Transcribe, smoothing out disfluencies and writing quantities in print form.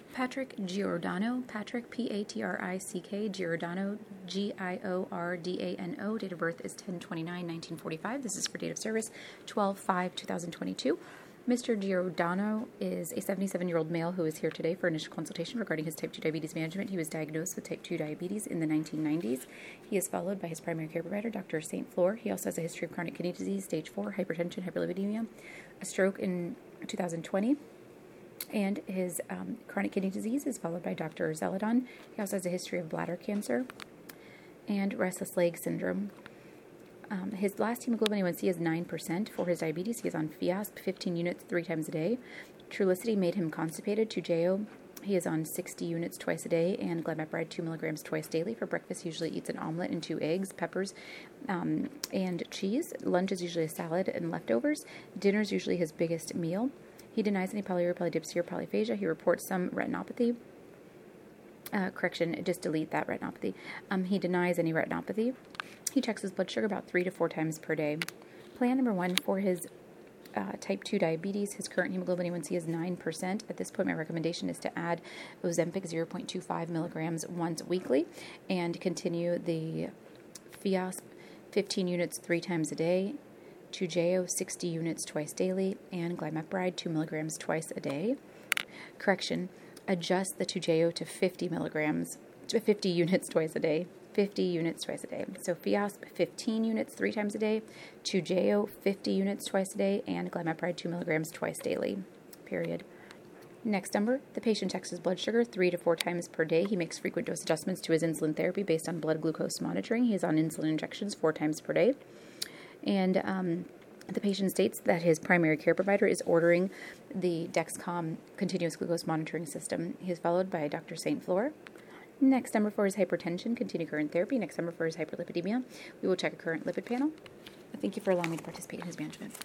Patrick Giordano, Patrick, Patrick, Giordano, Giordano. Date of birth is 10/29/1945. This is for date of service 12/5/2022. Mr. Giordano is a 77-year-old male who is here today for initial consultation regarding his type 2 diabetes management. He was diagnosed with type 2 diabetes in the 1990s. He is followed by his primary care provider, Dr. St. Fleur. He also has a history of chronic kidney disease, stage 4, hypertension, hyperlipidemia, a stroke in 2020. And his chronic kidney disease is followed by Dr. Zeladon. He also has a history of bladder cancer and restless leg syndrome. His last hemoglobin A1C is 9%. For his diabetes, he is on Fiasp 15 units 3 times a day. Trulicity made him constipated. Toujeo, he is on 60 units twice a day, and glimepiride 2 milligrams twice daily. For breakfast, he usually eats an omelet and 2 eggs, peppers, and cheese. Lunch is usually a salad and leftovers. Dinner is usually his biggest meal. He denies any polyuria, polydipsia, or polyphagia. He reports some retinopathy. Just delete that retinopathy. He denies any retinopathy. He checks his blood sugar about 3 to 4 times per day. Plan number 1 for his type 2 diabetes. His current hemoglobin A1C is 9%. At this point, my recommendation is to add Ozempic 0.25 milligrams once weekly and continue the Fiasp 15 units 3 times a day, Toujeo 60 units twice daily, and glimepiride 2 milligrams twice a day. Correction, adjust the Toujeo to 50 units twice a day. 50 units twice a day. So Fiasp 15 units 3 times a day, Toujeo 50 units twice a day, and glimepiride 2 milligrams twice daily. Period. Next number, the patient checks his blood sugar 3 to 4 times per day. He makes frequent dose adjustments to his insulin therapy based on blood glucose monitoring. He is on insulin injections 4 times per day. And the patient states that his primary care provider is ordering the Dexcom continuous glucose monitoring system. He is followed by Dr. St. Fleur. Next number for his hypertension, continue current therapy. Next number for his hyperlipidemia, we will check a current lipid panel. Thank you for allowing me to participate in his management.